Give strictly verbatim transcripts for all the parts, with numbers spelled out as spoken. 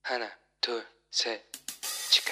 하나, 둘, 셋, 치카.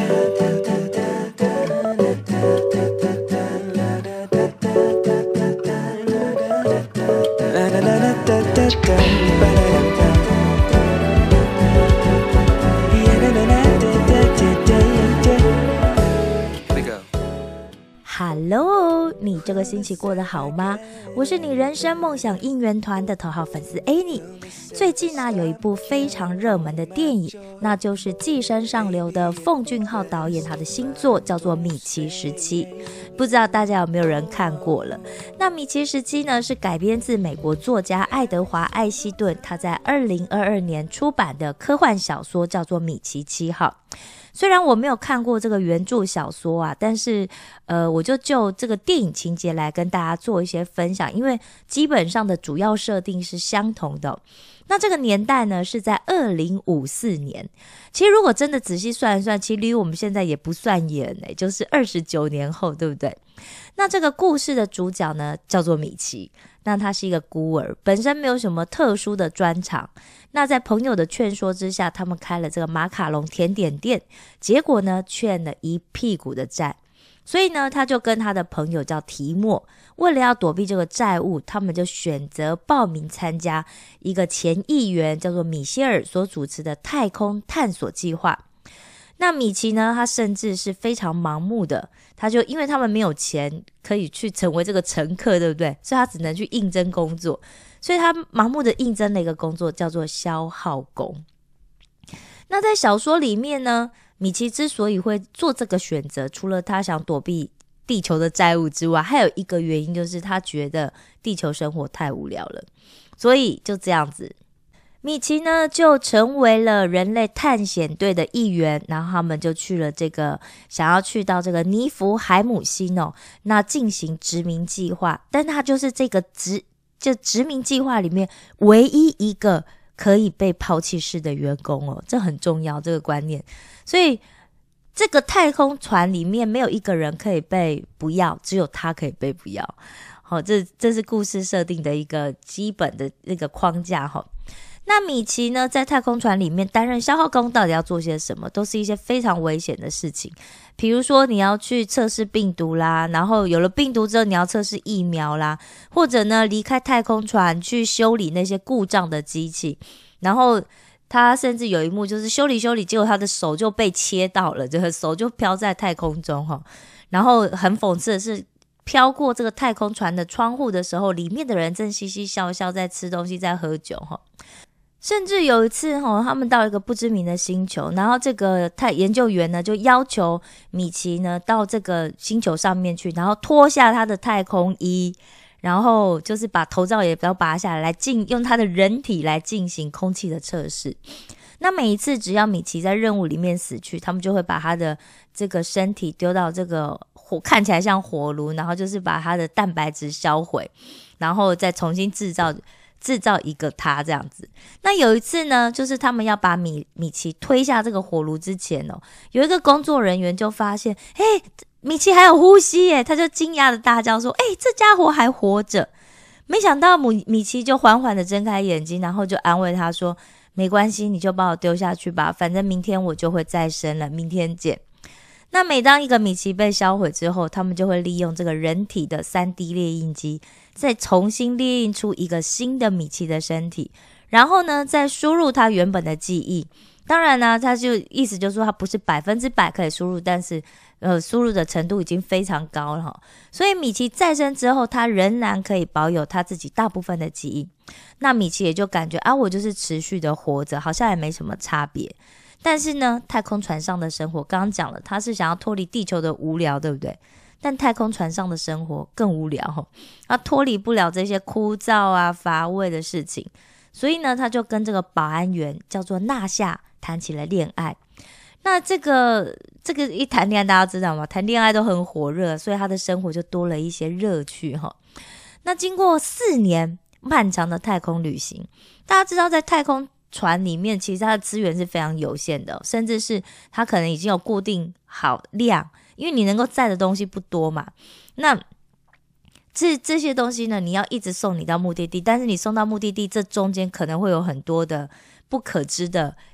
Hello， 你这个星期过得好吗？我是你人生梦想应援团的头号粉丝 Annie。最近呢，有一部非常热门的电影，那就是《寄生上流》的奉俊昊导演他的新作，叫做《米奇时期》。不知道大家有没有人看过了？那《米奇时期》呢，是改编自美国作家爱德华·艾希顿他在二零二二年出版的科幻小说，叫做《米奇七号》。虽然我没有看过这个原著小说啊，但是呃，我就就这个电影情节来跟大家做一些分享，因为基本上的主要设定是相同的哦。那这个年代呢是在二零五四年，其实如果真的仔细算一算，其实离我们现在也不算远欸，就是二十九年后，对不对？那这个故事的主角呢叫做米奇，那他是一个孤儿，本身没有什么特殊的专长。那在朋友的劝说之下，他们开了这个马卡龙甜点店，结果呢欠了一屁股的债。所以呢他就跟他的朋友叫提莫，为了要躲避这个债务，他们就选择报名参加一个前议员叫做米歇尔所主持的太空探索计划。那米奇呢，他甚至是非常盲目的，他就因为他们没有钱可以去成为这个乘客，对不对？所以他只能去应征工作，所以他盲目的应征了一个工作叫做消耗工。那在小说里面呢，米奇之所以会做这个选择，除了他想躲避地球的债务之外，还有一个原因就是他觉得地球生活太无聊了，所以就这样子米奇呢就成为了人类探险队的一员，然后他们就去了这个想要去到这个尼福海姆星哦，那进行殖民计划，但他就是这个殖就殖民计划里面唯一一个可以被抛弃式的员工哦，这很重要这个观念。所以这个太空船里面没有一个人可以被不要，只有他可以被不要。好、哦，这这是故事设定的一个基本的那个框架哈、哦。那米奇呢，在太空船里面担任消耗工，到底要做些什么？都是一些非常危险的事情。比如说，你要去测试病毒啦，然后有了病毒之后，你要测试疫苗啦，或者呢，离开太空船去修理那些故障的机器。然后他甚至有一幕就是修理修理，结果他的手就被切到了，这个手就飘在太空中哈。然后很讽刺的是，飘过这个太空船的窗户的时候，里面的人正嘻嘻笑笑在吃东西，在喝酒哈。甚至有一次、哦、他们到一个不知名的星球，然后这个太研究员呢就要求米奇呢到这个星球上面去，然后脱下他的太空衣，然后就是把头罩也不要拔下来，来进用他的人体来进行空气的测试。那每一次只要米奇在任务里面死去，他们就会把他的这个身体丢到这个火看起来像火炉，然后就是把他的蛋白质销毁，然后再重新制造制造一个他这样子。那有一次呢，就是他们要把米米奇推下这个火炉之前哦，有一个工作人员就发现，嘿，米奇还有呼吸耶，他就惊讶的大叫说，哎，这家伙还活着。没想到米米奇就缓缓的睁开眼睛，然后就安慰他说，没关系，你就把我丢下去吧，反正明天我就会再生了，明天见。那每当一个米奇被销毁之后，他们就会利用这个人体的 三 D 列印机再重新列印出一个新的米奇的身体，然后呢再输入他原本的记忆。当然呢，他就意思就是说他不是百分之百可以输入，但是呃输入的程度已经非常高了。所以米奇再生之后，他仍然可以保有他自己大部分的记忆。那米奇也就感觉啊，我就是持续的活着，好像也没什么差别。但是呢，太空船上的生活，刚刚讲了，他是想要脱离地球的无聊，对不对？但太空船上的生活更无聊哦，他脱离不了这些枯燥啊、乏味的事情，所以呢，他就跟这个保安员叫做纳夏谈起了恋爱。那这个这个一谈恋爱，大家知道吗？谈恋爱都很火热，所以他的生活就多了一些乐趣哈、哦。那经过四年漫长的太空旅行，大家知道在太空船里面其实它的资源是非常有限的、哦，甚至是它可能已经有固定好量，因为你能够载的东西不多嘛。那这这些东西呢，你要一直送你到目的地，但是你送到目的地，这中间可能会有很多的不可知的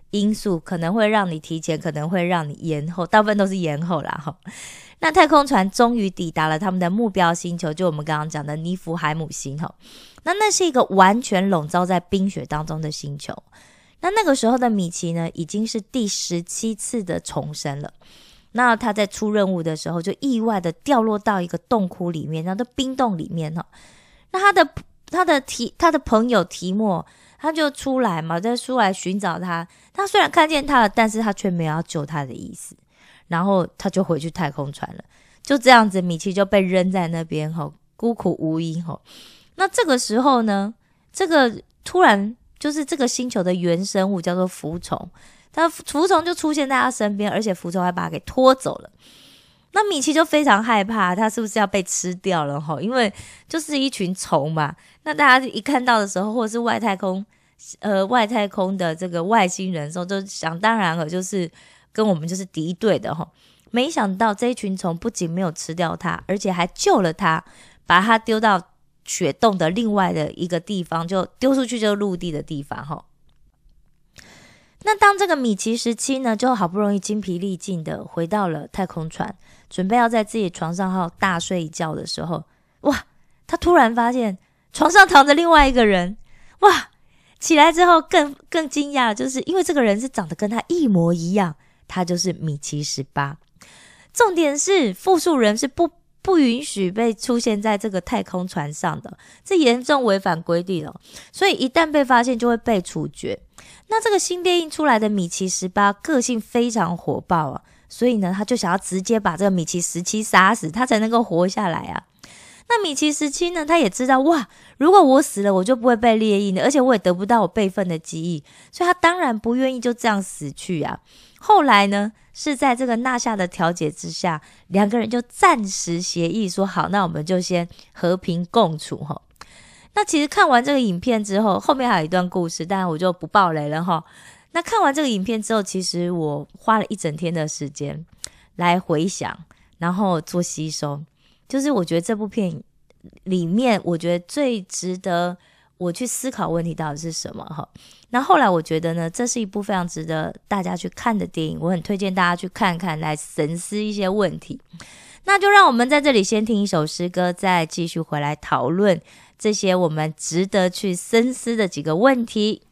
因素可能会让你提前，可能会让你延后，大部分都是延后啦齁。那太空船终于抵达了他们的目标星球，就我们刚刚讲的尼福海姆星齁。那那是一个完全笼罩在冰雪当中的星球。那那个时候的米奇呢，已经是第十七次的重生了。那他在出任务的时候，就意外的掉落到一个洞窟里面，然后冰洞里面齁。那他的他的提他的朋友提莫，他就出来嘛，再出来寻找他。他虽然看见他了，但是他却没有要救他的意思。然后他就回去太空船了。就这样子，米奇就被扔在那边齁，孤苦无依齁。那这个时候呢，这个突然就是这个星球的原生物叫做浮虫，他浮虫就出现在他身边，而且浮虫还把他给拖走了。那米奇就非常害怕，他是不是要被吃掉了齁？因为就是一群虫嘛。那大家一看到的时候，或者是外太空呃外太空的这个外星人的时候，就想当然了，就是跟我们就是敌对的齁。没想到这一群虫不仅没有吃掉他，而且还救了他，把他丢到雪洞的另外的一个地方，就丢出去就是陆地的地方齁。那当这个米奇十七呢，就好不容易精疲力尽的回到了太空船，准备要在自己的床上好好大睡一觉的时候，哇，他突然发现床上躺着另外一个人。哇，起来之后更更惊讶，就是因为这个人是长得跟他一模一样，他就是米奇十八。重点是复数人是不不允许被出现在这个太空船上的，这严重违反规定了，所以一旦被发现就会被处决。那这个新列印出来的米奇十八个性非常火爆啊，所以呢他就想要直接把这个米奇十七杀死，他才能够活下来啊。那米奇十七呢，他也知道哇，如果我死了我就不会被列印的，而且我也得不到我备份的记忆，所以他当然不愿意就这样死去啊。后来呢，是在这个纳夏的调解之下，两个人就暂时协议说好，那我们就先和平共处齁。那其实看完这个影片之后，后面还有一段故事，当然我就不爆雷了齁。那看完这个影片之后，其实我花了一整天的时间来回想，然后做吸收。就是我觉得这部片里面，我觉得最值得我去思考问题到底是什么齁。那后来我觉得呢，这是一部非常值得大家去看的电影，我很推荐大家去看看，来深思一些问题。那就让我们在这里先听一首诗歌，再继续回来讨论这些我们值得去深思的几个问题。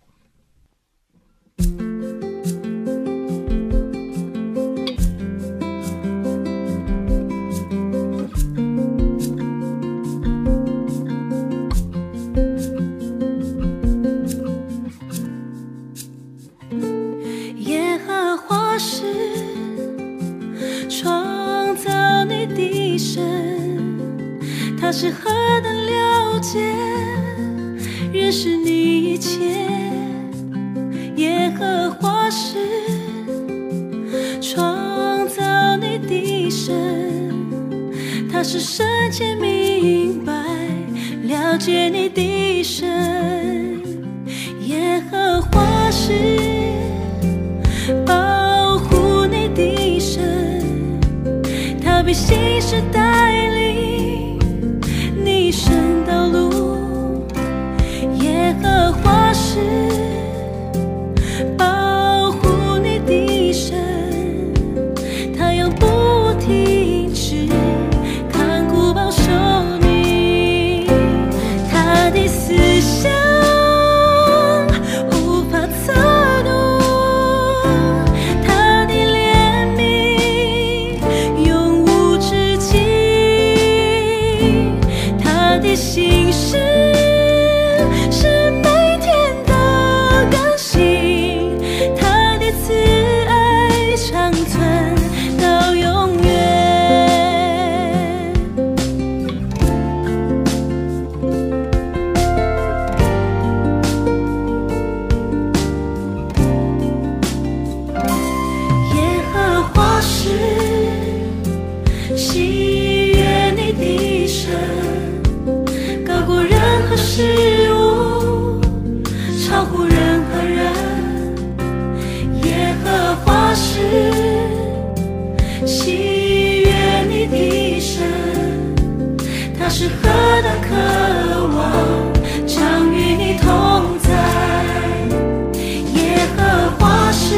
他是何等了解认识你一切，耶和华是创造你的神，他是深切明白了解你的神，耶和华是保护你的神，他必信实带领你神道路，耶和华是保护你的神，他永不停止看顾保守你，他的思想无法测度，他的怜悯永无止境，他的心事是每天的更新，他的慈爱长存到永远。耶和华是喜悦你的神，高过任何事物，超乎任何人，耶和华是喜悦你的神，他是何等渴望常与你同在，耶和华是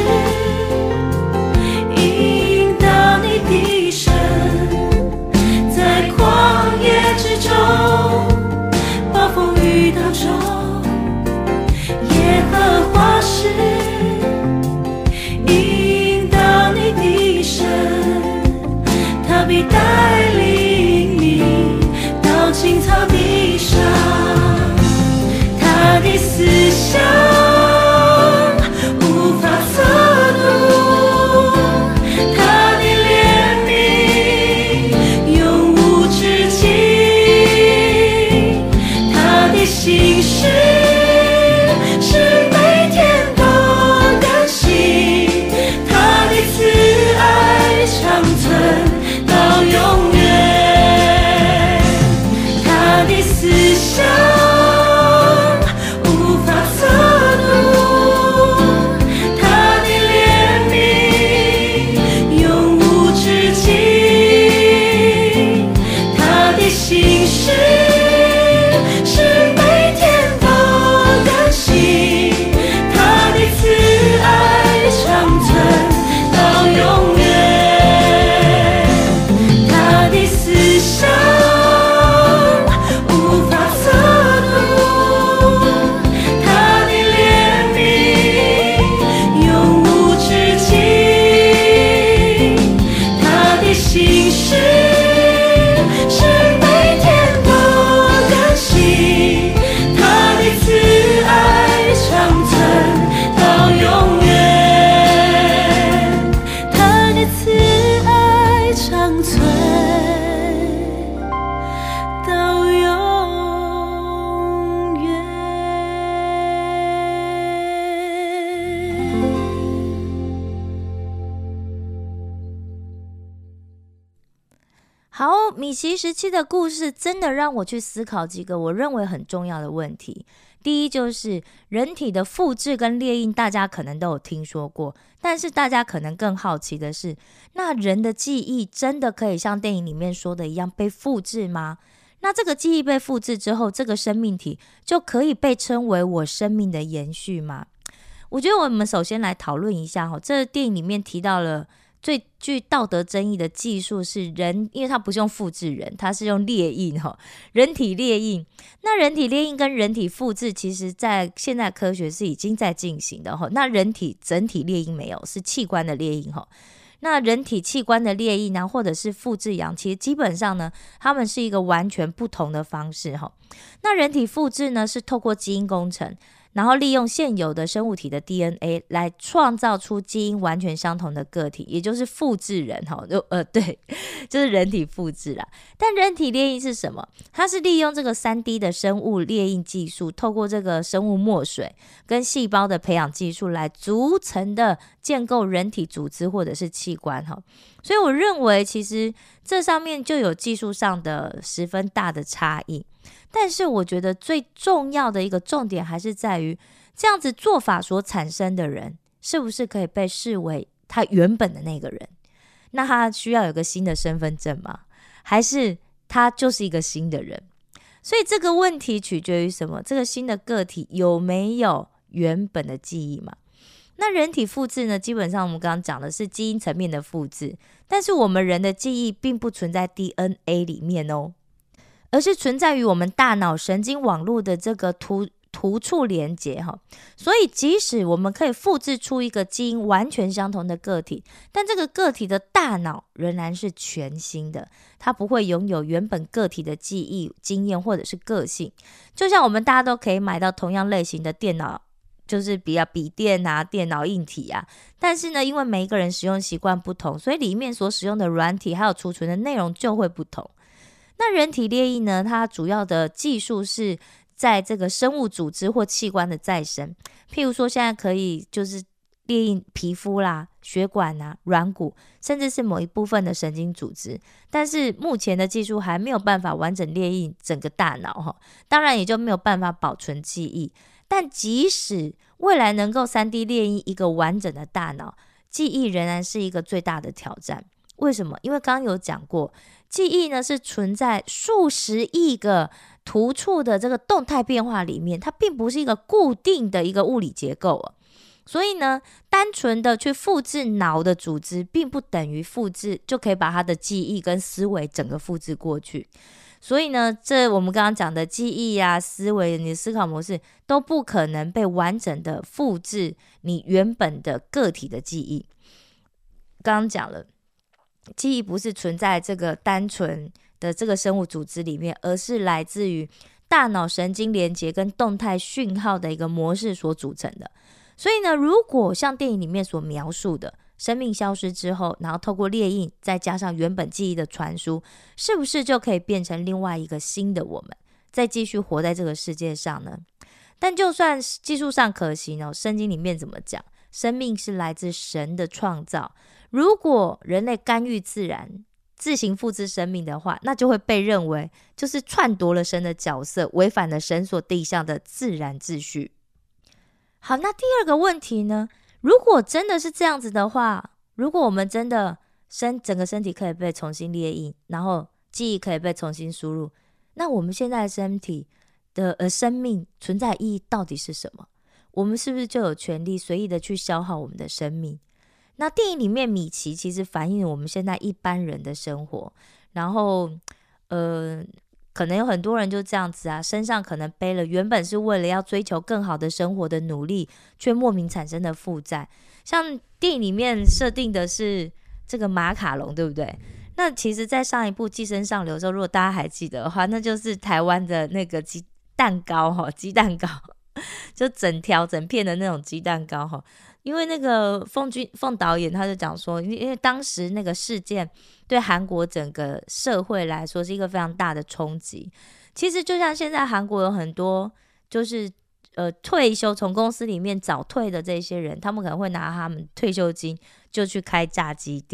好，米奇时期的故事真的让我去思考几个我认为很重要的问题。第一就是人体的复制跟列印，大家可能都有听说过，但是大家可能更好奇的是，那人的记忆真的可以像电影里面说的一样被复制吗？那这个记忆被复制之后，这个生命体就可以被称为我生命的延续吗？我觉得我们首先来讨论一下，这个电影里面提到了最具道德争议的技术是人，因为它不是用复制人，它是用列印，人体列印。那人体列印跟人体复制其实在现代科学是已经在进行的，那人体整体列印没有，是器官的列印。那人体器官的列印啊，或者是复制羊，其实基本上呢，它们是一个完全不同的方式。那人体复制呢，是透过基因工程，然后利用现有的生物体的 D N A 来创造出基因完全相同的个体，也就是复制人。呃，对，就是人体复制啦。但人体列印是什么？它是利用这个 三 D 的生物列印技术，透过这个生物墨水跟细胞的培养技术来逐层的建构人体组织或者是器官。所以我认为其实这上面就有技术上的十分大的差异。但是我觉得最重要的一个重点还是在于，这样子做法所产生的人是不是可以被视为他原本的那个人？那他需要有个新的身份证吗？还是他就是一个新的人？所以这个问题取决于什么？这个新的个体有没有原本的记忆嘛？那人体复制呢，基本上我们刚刚讲的是基因层面的复制，但是我们人的记忆并不存在 D N A 里面哦，而是存在于我们大脑神经网络的这个突突触连结。所以即使我们可以复制出一个基因完全相同的个体，但这个个体的大脑仍然是全新的，它不会拥有原本个体的记忆、经验或者是个性。就像我们大家都可以买到同样类型的电脑，就是比较笔电啊、电脑硬体啊，但是呢，因为每一个人使用习惯不同，所以里面所使用的软体还有储存的内容就会不同。那人体列印呢，它主要的技术是在这个生物组织或器官的再生，譬如说现在可以就是列印皮肤啦、血管啊、软骨，甚至是某一部分的神经组织，但是目前的技术还没有办法完整列印整个大脑，当然也就没有办法保存记忆。但即使未来能够 三 D 列印一个完整的大脑，记忆仍然是一个最大的挑战。为什么？因为刚刚有讲过，记忆呢是存在数十亿个突触的这个动态变化里面，它并不是一个固定的一个物理结构哦。所以呢，单纯的去复制脑的组织，并不等于复制就可以把它的记忆跟思维整个复制过去。所以呢，这我们刚刚讲的记忆啊、思维、你的思考模式都不可能被完整的复制你原本的个体的记忆。刚刚讲了，记忆不是存在这个单纯的这个生物组织里面，而是来自于大脑神经连结跟动态讯号的一个模式所组成的。所以呢，如果像电影里面所描述的，生命消失之后，然后透过列印再加上原本记忆的传输，是不是就可以变成另外一个新的我们，再继续活在这个世界上呢？但就算技术上可行哦，圣经里面怎么讲？生命是来自神的创造，如果人类干预自然，自行复制生命的话，那就会被认为就是篡夺了神的角色，违反了神所定下的自然秩序。好，那第二个问题呢？如果真的是这样子的话，如果我们真的身整个身体可以被重新列印，然后记忆可以被重新输入，那我们现在的身体的呃生命存在意义到底是什么？我们是不是就有权利随意的去消耗我们的生命？那电影里面米奇其实反映了我们现在一般人的生活，然后呃。可能有很多人就这样子啊，身上可能背了原本是为了要追求更好的生活的努力，却莫名产生的负债。像电影里面设定的是这个马卡龙，对不对？那其实在上一部《寄生上流》的时候，如果大家还记得的话，那就是台湾的那个鸡蛋糕，鸡蛋糕就整条整片的那种鸡蛋糕。因为那个凤君凤导演他就讲说，因为当时那个事件对韩国整个社会来说是一个非常大的冲击。其实就像现在韩国有很多就是呃退休从公司里面早退的这些人，他们可能会拿他们退休金就去开炸鸡店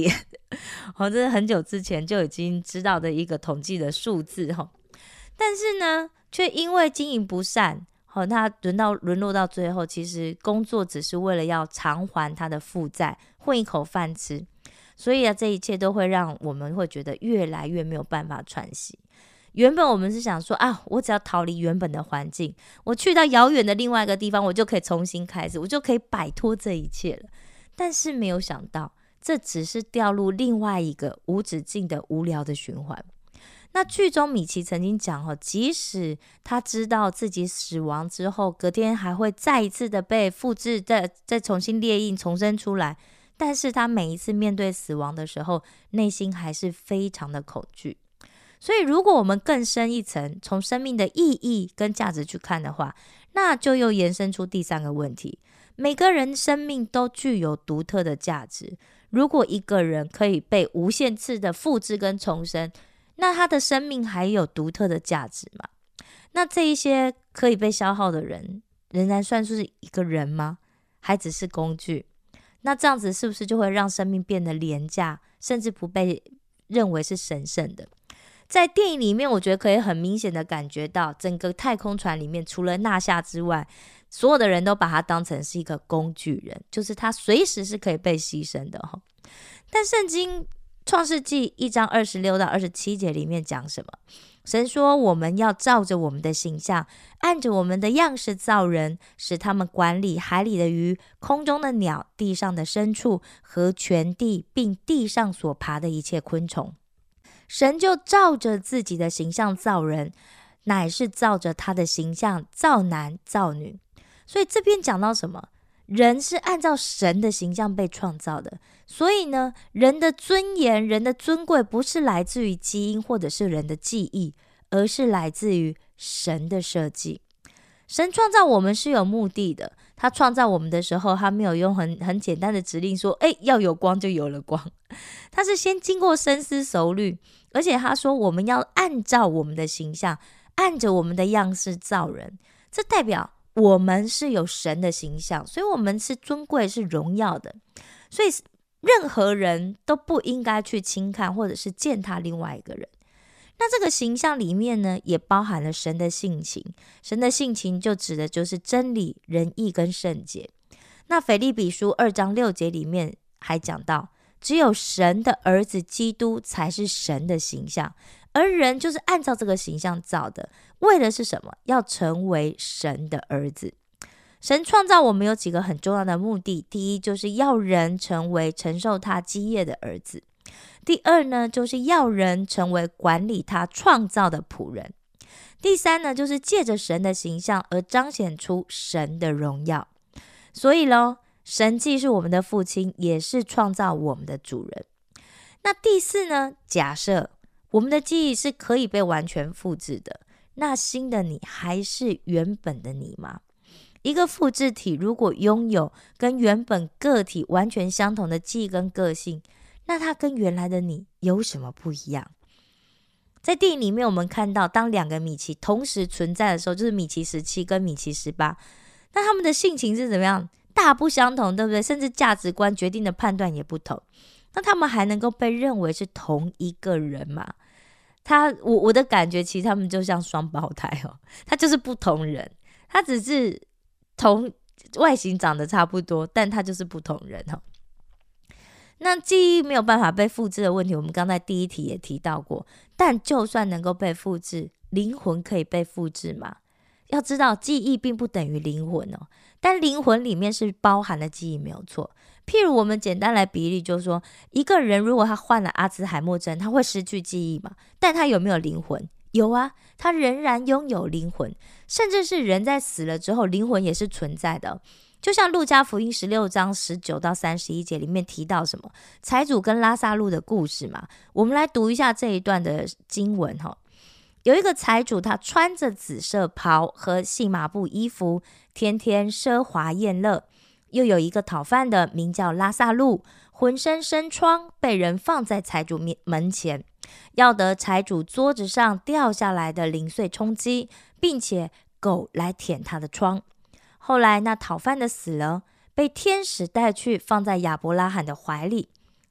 哦，这是很久之前就已经知道的一个统计的数字哈。但是呢，却因为经营不善，好，他轮到沦落到最后，其实工作只是为了要偿还他的负债，混一口饭吃。所以啊，这一切都会让我们会觉得越来越没有办法喘息。原本我们是想说啊，我只要逃离原本的环境，我去到遥远的另外一个地方，我就可以重新开始，我就可以摆脱这一切了。但是没有想到，这只是掉入另外一个无止境的无聊的循环。那剧中米奇曾经讲，即使他知道自己死亡之后，隔天还会再一次的被复制，再再重新列印重生出来，但是他每一次面对死亡的时候，内心还是非常的恐惧。所以如果我们更深一层，从生命的意义跟价值去看的话，那就又延伸出第三个问题。每个人生命都具有独特的价值，如果一个人可以被无限次的复制跟重生，那他的生命还有独特的价值吗？那这一些可以被消耗的人，仍然算是一个人吗？还只是工具？那这样子是不是就会让生命变得廉价，甚至不被认为是神圣的？在电影里面，我觉得可以很明显的感觉到，整个太空船里面除了纳夏之外，所有的人都把他当成是一个工具人，就是他随时是可以被牺牲的。但圣经创世纪一章二十六到二十七节里面讲什么？神说，我们要照着我们的形象，按着我们的样式造人，使他们管理海里的鱼、空中的鸟、地上的牲畜和全地，并地上所爬的一切昆虫。神就照着自己的形象造人，乃是照着他的形象造男造女。所以这边讲到什么？人是按照神的形象被创造的，所以呢，人的尊严、人的尊贵不是来自于基因或者是人的记忆，而是来自于神的设计。神创造我们是有目的的，他创造我们的时候，他没有用很很简单的指令说，哎，要有光就有了光，他是先经过深思熟虑，而且他说我们要按照我们的形象，按着我们的样式造人，这代表我们是有神的形象，所以我们是尊贵是荣耀的，所以任何人都不应该去轻看或者是践踏另外一个人。那这个形象里面呢，也包含了神的性情，神的性情就指的就是真理、仁义跟圣洁。那腓立比书二章六节里面还讲到，只有神的儿子基督才是神的形象，而人就是按照这个形象造的，为的是什么？要成为神的儿子。神创造我们有几个很重要的目的，第一就是要人成为承受他基业的儿子，第二呢，就是要人成为管理他创造的仆人，第三呢，就是借着神的形象而彰显出神的荣耀。所以咯，神既是我们的父亲，也是创造我们的主人。那第四呢，假设我们的记忆是可以被完全复制的，那新的你还是原本的你吗？一个复制体如果拥有跟原本个体完全相同的记忆跟个性，那它跟原来的你有什么不一样？在电影里面我们看到，当两个米奇同时存在的时候，就是米奇十七跟米奇十八，那他们的性情是怎么样？大不相同，对不对？甚至价值观决定的判断也不同，那他们还能够被认为是同一个人吗？他我我的感觉其实他们就像双胞胎哦，他就是不同人，他只是同外形长得差不多，但他就是不同人哦。那记忆没有办法被复制的问题，我们刚才第一题也提到过，但就算能够被复制，灵魂可以被复制吗？要知道记忆并不等于灵魂哦，但灵魂里面是包含了记忆，没有错。譬如我们简单来比喻，就是说一个人如果他患了阿兹海默症，他会失去记忆嘛？但他有没有灵魂？有啊，他仍然拥有灵魂，甚至是人在死了之后，灵魂也是存在的。就像路加福音十六章十九到三十一节里面提到什么财主跟拉撒路的故事嘛，我们来读一下这一段的经文哈。有一个财主，他穿着紫色袍和细麻布衣服，天天奢华宴乐。又有一个讨饭的，名叫拉撒路，浑身生疮，被人放在财主门前，要得财主桌子上掉下来的零碎充饥，并且狗来舔他的疮。后来那讨饭的死了，被天使带去放在亚伯拉罕的怀里。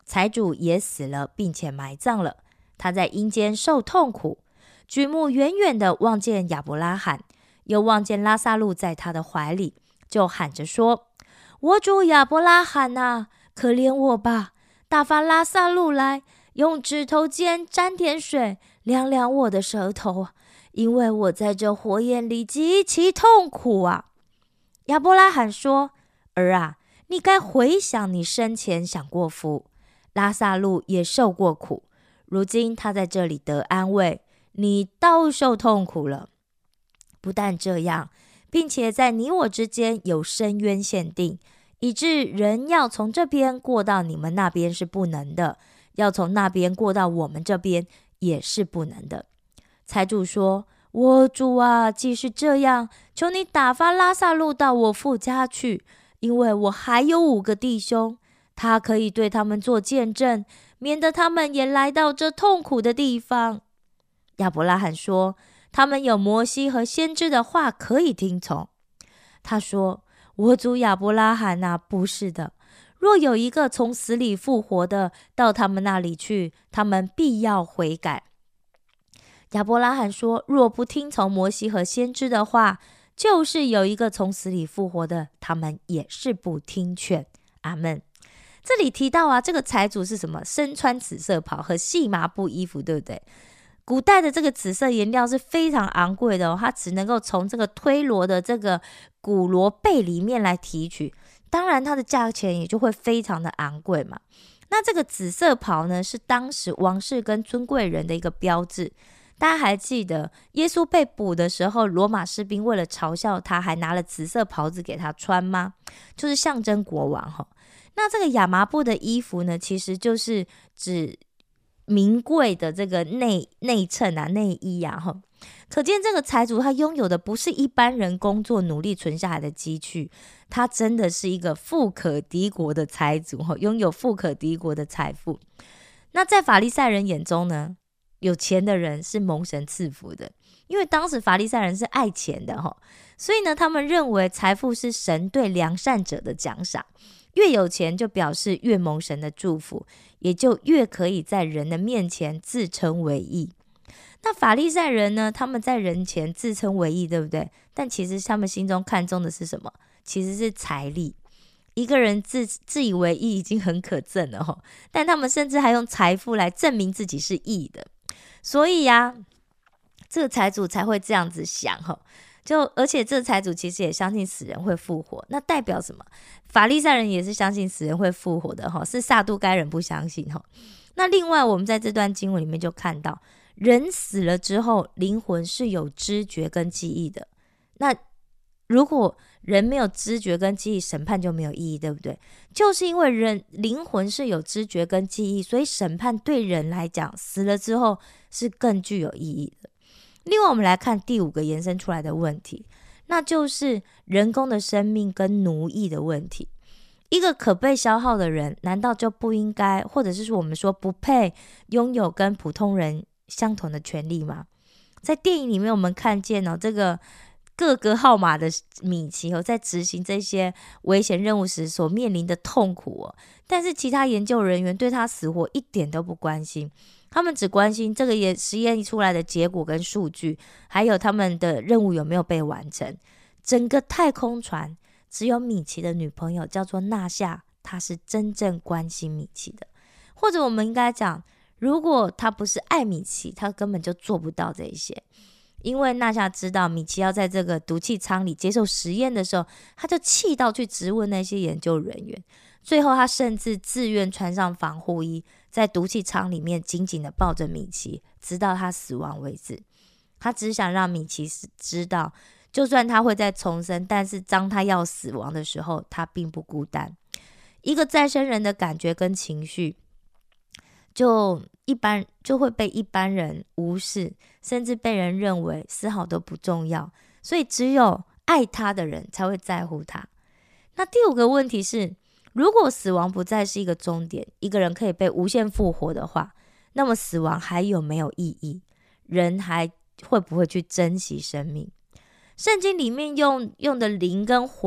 财主也死了，并且埋葬了。他在阴间受痛苦，举目远远的望见亚伯拉罕，又望见拉撒路在他的怀里，就喊着说：我主亚伯拉罕啊，可怜我吧，打发拉撒路来，用指头尖沾点水，凉凉我的舌头，因为我在这火焰里极其痛苦啊。亚伯拉罕说：儿啊，你该回想你生前享过福，拉撒路也受过苦，如今他在这里得安慰，你倒受痛苦了。不但这样，并且在你我之间有深渊限定，以致人要从这边过到你们那边是不能的，要从那边过到我们这边也是不能的。财主说：我主啊，既是这样，求你打发拉撒路到我父家去，因为我还有五个弟兄，他可以对他们做见证，免得他们也来到这痛苦的地方。亚伯拉罕说：他们有摩西和先知的话可以听从。他说：我主亚伯拉罕啊，不是的，若有一个从死里复活的到他们那里去，他们必要悔改。亚伯拉罕说：若不听从摩西和先知的话，就是有一个从死里复活的，他们也是不听劝。阿们。这里提到啊，这个财主是什么？身穿紫色袍和细麻布衣服，对不对？古代的这个紫色颜料是非常昂贵的哦，它只能够从这个推罗的这个古罗贝里面来提取，当然它的价钱也就会非常的昂贵嘛。那这个紫色袍呢，是当时王室跟尊贵人的一个标志。大家还记得耶稣被捕的时候，罗马士兵为了嘲笑他，还拿了紫色袍子给他穿吗？就是象征国王哈。那这个亚麻布的衣服呢，其实就是指名贵的这个内内衬啊、内衣啊哈。可见这个财主他拥有的不是一般人工作努力存下来的积蓄，他真的是一个富可敌国的财主，拥有富可敌国的财富。那在法利赛人眼中呢，有钱的人是蒙神赐福的，因为当时法利赛人是爱钱的，所以呢，他们认为财富是神对良善者的奖赏，越有钱就表示越蒙神的祝福，也就越可以在人的面前自称为义。那法利赛人呢，他们在人前自称为义，对不对？但其实他们心中看重的是什么？其实是财力。一个人 自, 自以为义已经很可憎了、哦、但他们甚至还用财富来证明自己是义的。所以呀、啊，这个财主才会这样子想、哦、就而且这个财主其实也相信死人会复活。那代表什么？法利赛人也是相信死人会复活的、哦、是撒都该人不相信、哦、那另外我们在这段经文里面就看到，人死了之后灵魂是有知觉跟记忆的。那如果人没有知觉跟记忆，审判就没有意义，对不对？就是因为人灵魂是有知觉跟记忆，所以审判对人来讲，死了之后是更具有意义的。另外我们来看第五个延伸出来的问题，那就是人工的生命跟奴役的问题。一个可被消耗的人，难道就不应该，或者是说我们说不配拥有跟普通人相同的权利吗？在电影里面我们看见哦，这个各个号码的米奇哦，在执行这些危险任务时所面临的痛苦哦，但是其他研究人员对他死活一点都不关心，他们只关心这个也实验出来的结果跟数据，还有他们的任务有没有被完成。整个太空船只有米奇的女朋友叫做娜夏，她是真正关心米奇的。或者我们应该讲，如果她不是爱米奇，她根本就做不到这一些。因为娜夏知道米奇要在这个毒气舱里接受实验的时候，他就气到去质问那些研究人员，最后他甚至自愿穿上防护衣，在毒气舱里面紧紧的抱着米奇，直到他死亡为止。他只想让米奇知道，就算他会再重生，但是当他要死亡的时候，他并不孤单。一个再生人的感觉跟情绪就一般就会被一般人无视，甚至被人认为丝毫都不重要，所以只有爱他的人才会在乎他。那第五个问题是，如果死亡不再是一个终点，一个人可以被无限复活的话，那么死亡还有没有意义？人还会不会去珍惜生命？圣经里面用用的灵跟魂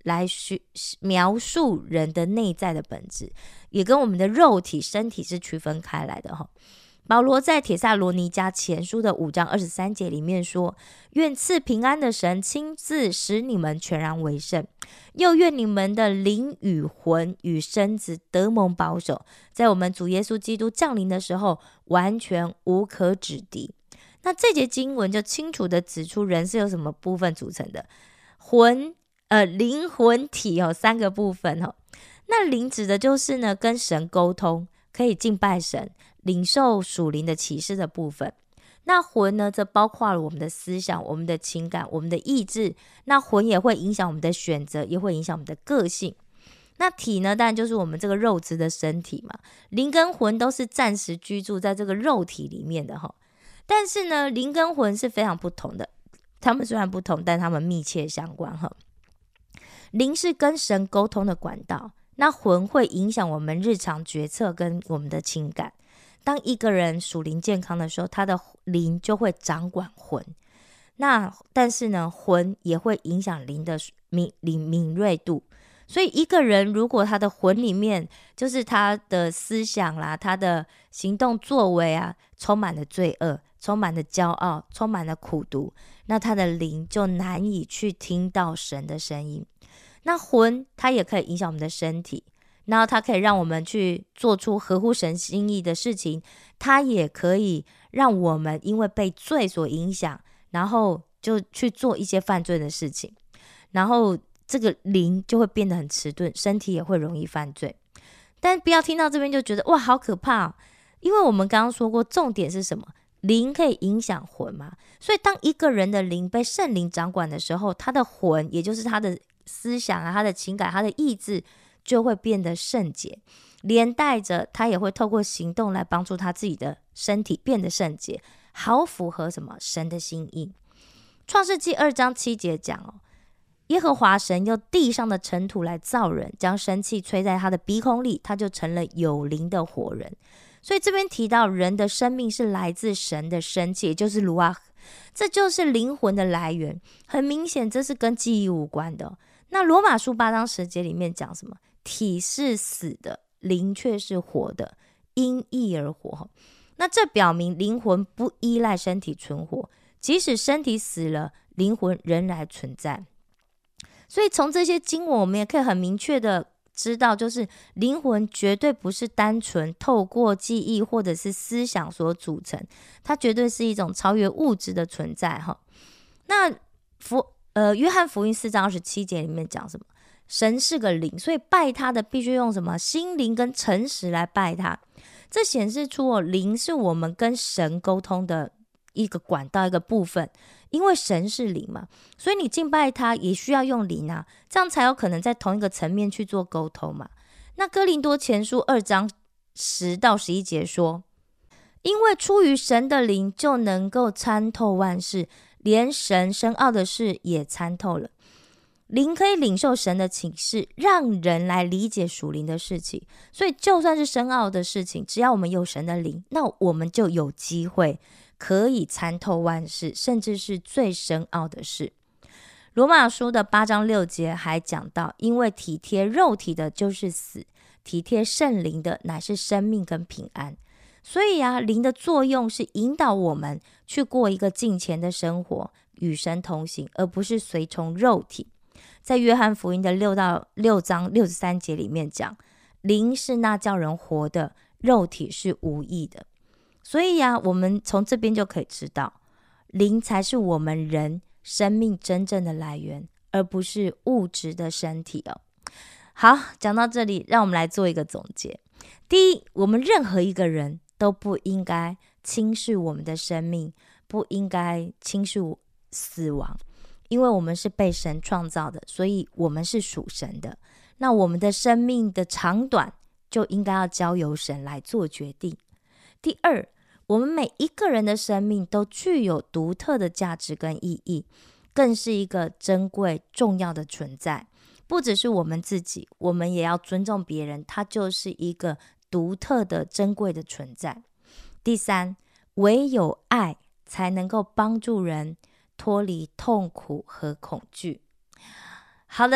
来描述人的内在的本质，也跟我们的肉体身体是区分开来的。保罗在帖撒罗尼迦前书的五章二十三节里面说，愿赐平安的神亲自使你们全然为圣，又愿你们的灵与魂与身子得蒙保守，在我们主耶稣基督降临的时候完全无可指敌。那这节经文就清楚的指出人是由什么部分组成的，魂呃灵魂体有、哦、三个部分、哦、那灵指的就是呢跟神沟通，可以敬拜神，领受属灵的启示的部分。那魂呢，则包括了我们的思想、我们的情感、我们的意志。那魂也会影响我们的选择，也会影响我们的个性。那体呢，当然就是我们这个肉质的身体嘛。灵跟魂都是暂时居住在这个肉体里面的哈。但是呢，灵跟魂是非常不同的，他们虽然不同，但他们密切相关哈。灵是跟神沟通的管道，那魂会影响我们日常决策跟我们的情感。当一个人属灵健康的时候，他的灵就会掌管魂。那但是呢，魂也会影响灵的敏敏敏锐度。所以一个人如果他的魂里面就是他的思想啦，他的行动作为啊，充满了罪恶，充满了骄傲，充满了苦毒，那他的灵就难以去听到神的声音。那魂它也可以影响我们的身体，然后它可以让我们去做出合乎神心意的事情，它也可以让我们因为被罪所影响，然后就去做一些犯罪的事情，然后这个灵就会变得很迟钝，身体也会容易犯罪。但不要听到这边就觉得哇好可怕哦，因为我们刚刚说过重点是什么？灵可以影响魂嘛，所以当一个人的灵被圣灵掌管的时候，他的魂也就是他的思想啊，他的情感，他的意志就会变得圣洁，连带着他也会透过行动来帮助他自己的身体变得圣洁，好符合什么神的心意。创世纪二章七节讲哦，耶和华神用地上的尘土来造人，将生气吹在他的鼻孔里，他就成了有灵的活人。所以这边提到人的生命是来自神的生气，也就是鲁阿，这就是灵魂的来源。很明显这是跟记忆无关的、哦、那罗马书八章十节里面讲什么？体是死的，灵却是活的，因义而活。那这表明灵魂不依赖身体存活，即使身体死了，灵魂仍然存在。所以从这些经文我们也可以很明确的知道，就是灵魂绝对不是单纯透过记忆或者是思想所组成，它绝对是一种超越物质的存在。那福呃，约翰福音四章二十七节里面讲什么？神是个灵，所以拜他的必须用什么？心灵跟诚实来拜他。这显示出哦，灵是我们跟神沟通的一个管道，一个部分。因为神是灵嘛，所以你敬拜他也需要用灵啊，这样才有可能在同一个层面去做沟通嘛。那哥林多前书二章十到十一节说，因为出于神的灵就能够参透万事，连神深奥的事也参透了。灵可以领受神的启示，让人来理解属灵的事情。所以就算是深奥的事情，只要我们有神的灵，那我们就有机会可以参透万事，甚至是最深奥的事。罗马书的八章六节还讲到，因为体贴肉体的就是死，体贴圣灵的乃是生命跟平安。所以啊，灵的作用是引导我们去过一个敬虔的生活，与神同行，而不是随从肉体。在约翰福音的六到六章六十三节里面讲，灵是那叫人活的，肉体是无益的。所以啊，我们从这边就可以知道，灵才是我们人生命真正的来源，而不是物质的身体哦。好，讲到这里，让我们来做一个总结。第一，我们任何一个人都不应该轻视我们的生命，不应该轻视死亡，因为我们是被神创造的，所以我们是属神的。那我们的生命的长短就应该要交由神来做决定。第二，我们每一个人的生命都具有独特的价值跟意义，更是一个珍贵重要的存在。不只是我们自己，我们也要尊重别人，它就是一个独特的珍贵的存在。第三，唯有爱才能够帮助人脱离痛苦和恐惧。好的，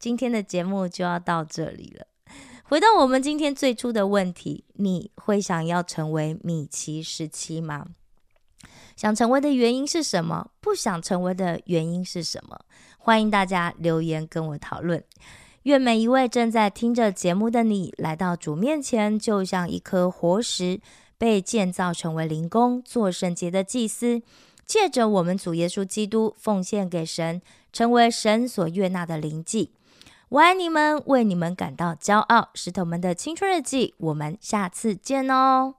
今天的节目就要到这里了。回到我们今天最初的问题，你会想要成为米奇十七吗？想成为的原因是什么？不想成为的原因是什么？欢迎大家留言跟我讨论。愿每一位正在听着节目的你，来到主面前，就像一颗活石，被建造成为灵宫，做圣洁的祭司，借着我们主耶稣基督奉献给神，成为神所悦纳的灵祭。我爱你们，为你们感到骄傲。石头们的青春日记，我们下次见哦。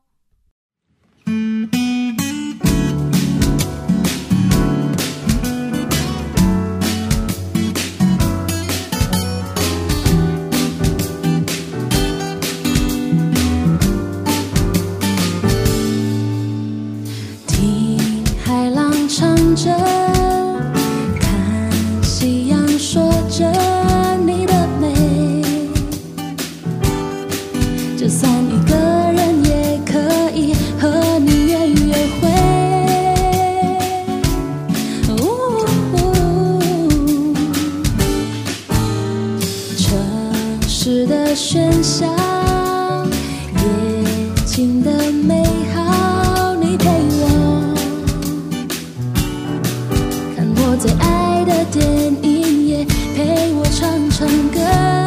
听海浪唱着，看夕阳说着你的美，就算一个人也可以和你约约会。城市的喧嚣，夜景的美好，你陪我看我最爱的电影，也陪我唱唱歌。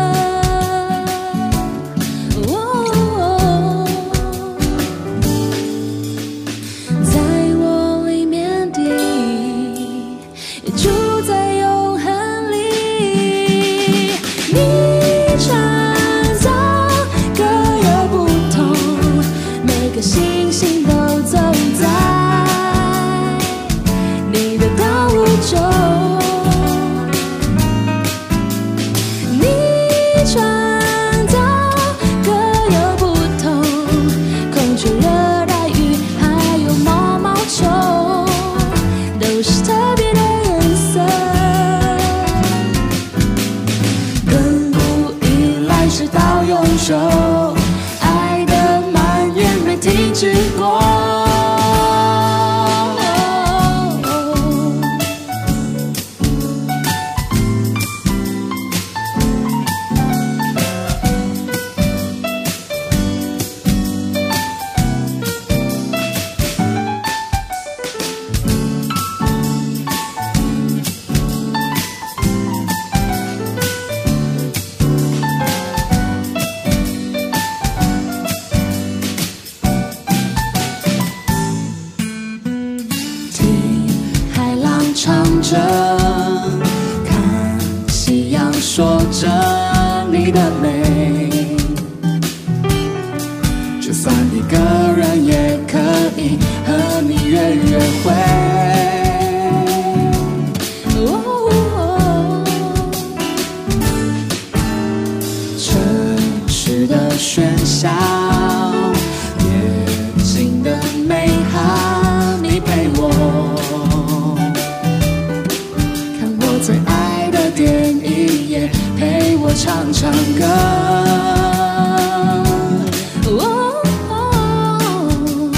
在我里面的也住在永恒里，你创造各有不同，每个星星都走在你的道路中。你创造各有不同，空气、热带雨还有毛毛虫，都是特别的颜色。亘古以来直到永久，爱的蔓延没停止过。唱着，看夕阳说着你的美，就算一个人也可以和你约约会。哦，城市的喧嚣，夜景的美好，你陪我最爱的电影，也陪我唱唱歌。哦哦，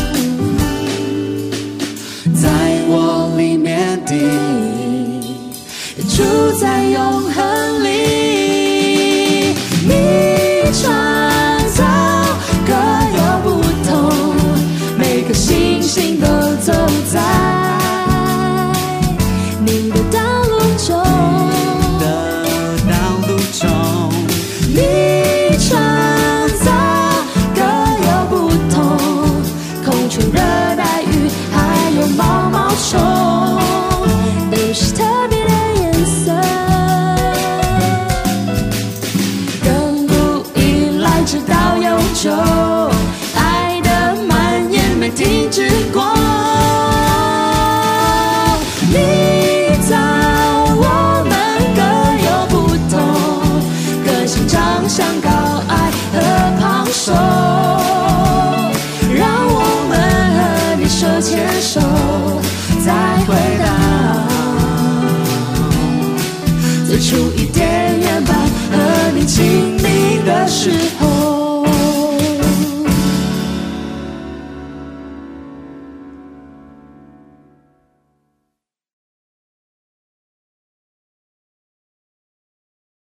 在我里面的也住在永恒里，你创造各有不同，每个星星都走在你的道路中。你创造各有不同，空气、热带雨还有毛毛虫，都是特别的颜色。亘古以来直到永久，爱的蔓延没停止过。你造我们各有不同，个性长相高矮和胖瘦，让我们和你手牵手，再回到最初一